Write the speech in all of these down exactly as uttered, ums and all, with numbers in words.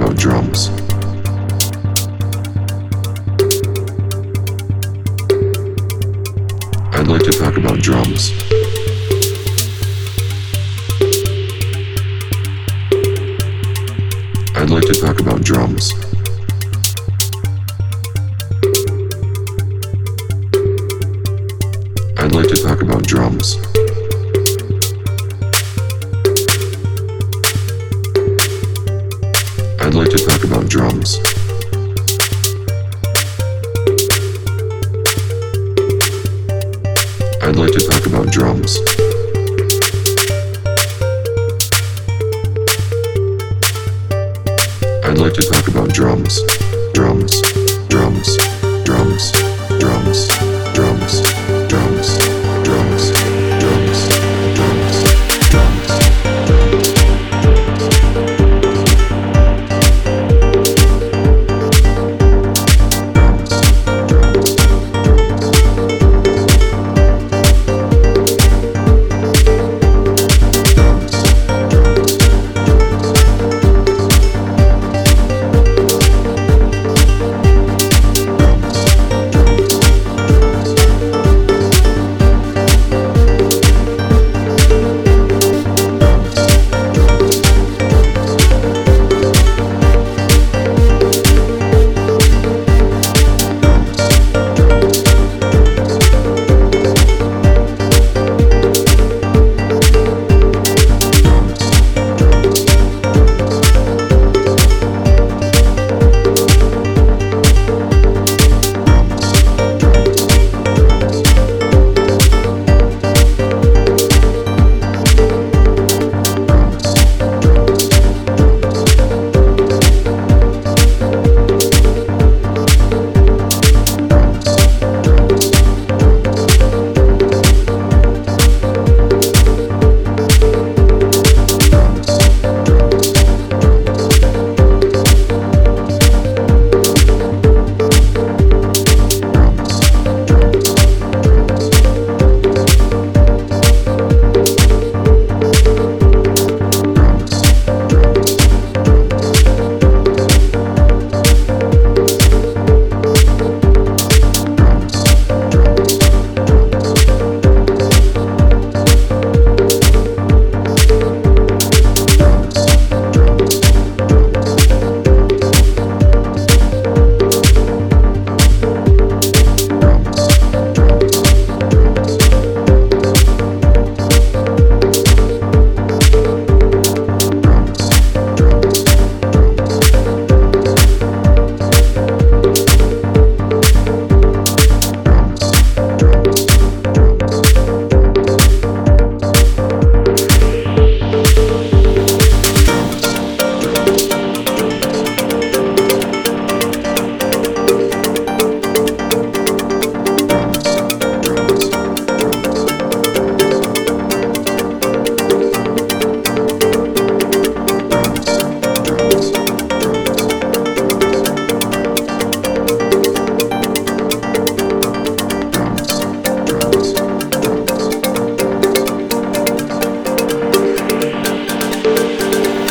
about drums. I'd like to talk about drums. I'd like to talk about drums. I'd like to talk about drums. I'd like to talk about drums. I'd like to talk about drums. I'd like to talk about drums. Drums. Drums. Drums. Drums. Drums. Drums. Drums. Drums. Drums. Drums.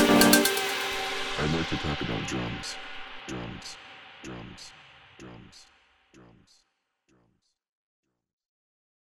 I'd like to talk about drums, drums, drums, drums.